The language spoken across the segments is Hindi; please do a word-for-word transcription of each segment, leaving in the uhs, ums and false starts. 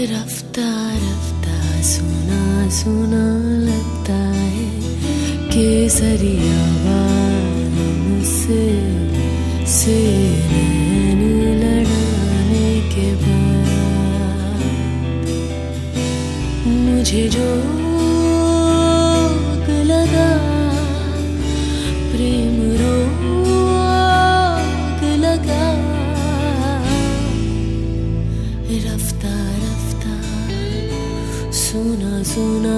रफ्ता रफ्ता सुना सुना लगता है केसरिया बादम से से नैन लड़ाने के बाद मुझे जोग लगा प्रेम रोग लगा रफ्ता रफ्ता सुना सुना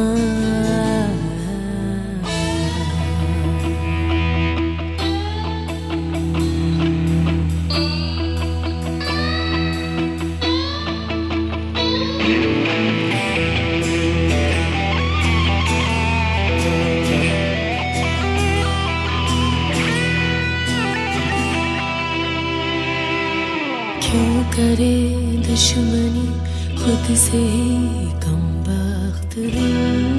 क्यों करे दुश्मनी खुद से ही कम बख्त दिल,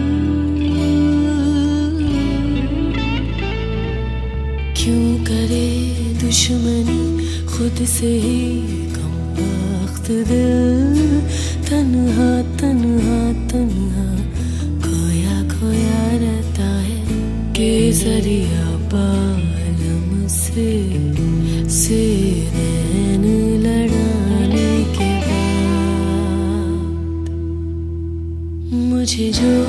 क्यों करे दुश्मनी खुद से ही कम बख्त दिल। तन्हा तन्हा तन्हा खोया खोया रहता है केसरिया बालम से से नैन लड़ाने के बाद मुझे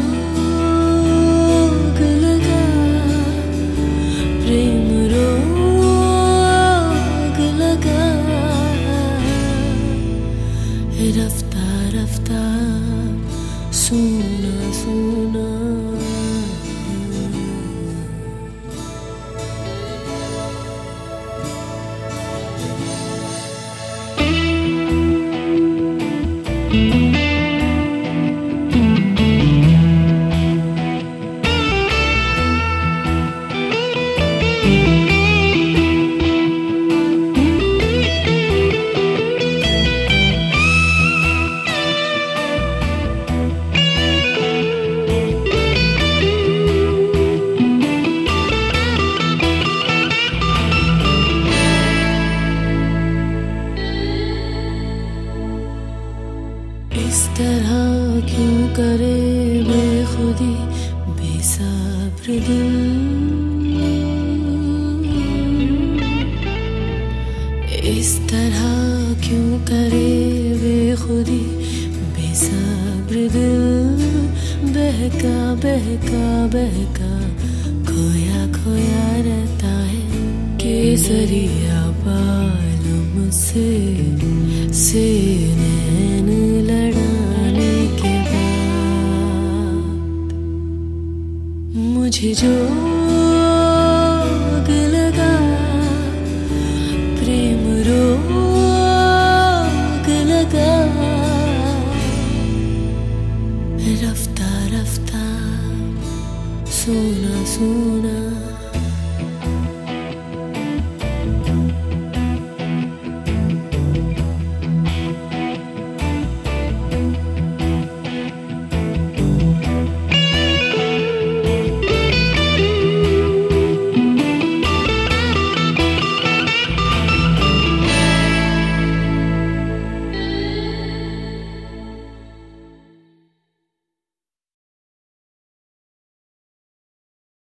जोग लगा प्रेम रोग लगा रफ्ता रफ्ता सुना सुना इस तरह क्यों करे बेखुदी बेसब्र दिल, इस तरह क्यों करे बेखुदी बेसब्र दिल। बहका बहका बहका खोया खोया रहता है केसरिया बालम से से नैन लड़ाने के बाद मुझे जो